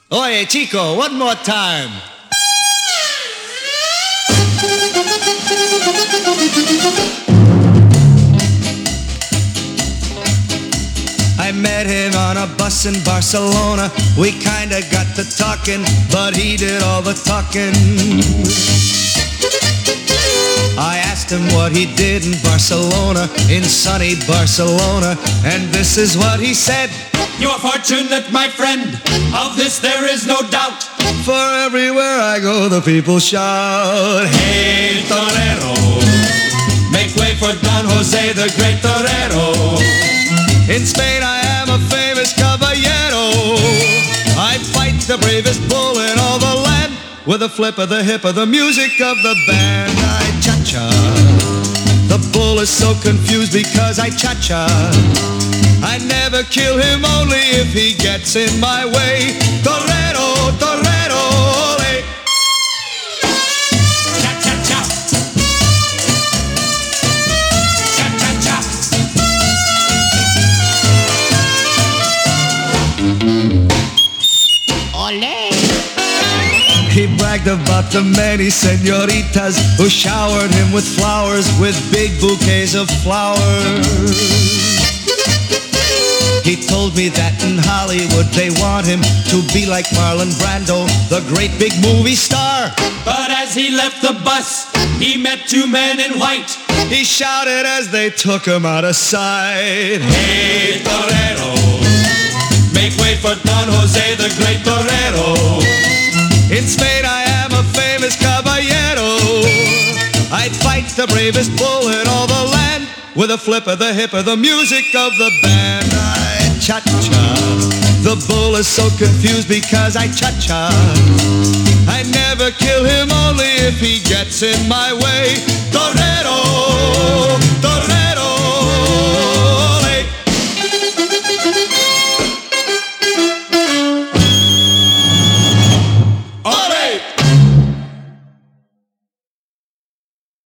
Oye, chico, one more time. I met him on a bus in Barcelona. We kinda got to talking, but he did all the talking. I asked him what he did in Barcelona, in sunny Barcelona, and this is what he said. You're fortunate, my friend, of this there is no doubt. For everywhere I go, the people shout, Hey, torero, make way for Don Jose, the great torero. in Spain I am a famous caballero. I fight the bravest bull in all the land, with a flip of the hip of the music of the band. I cha-cha. The bull is so confused because I cha-cha. I never kill him only if he gets in my way. Torero, torero, ole. Cha-cha-cha. Cha-cha-cha. Ole! He bragged about the many senoritas who showered him with flowers, with big bouquets of flowers. He told me that in Hollywood they want him to be like Marlon Brando, the great big movie star. But as he left the bus, he met two men in white. He shouted as they took him out of sight. Hey, torero, make way for Don Jose, the great torero. In Spain I am a famous caballero. I'd fight the bravest bull in all the land, with a flip of the hip of the music of the band. I cha-cha. The bull is so confused because I cha-cha. I never kill him only if he gets in my way. Torero,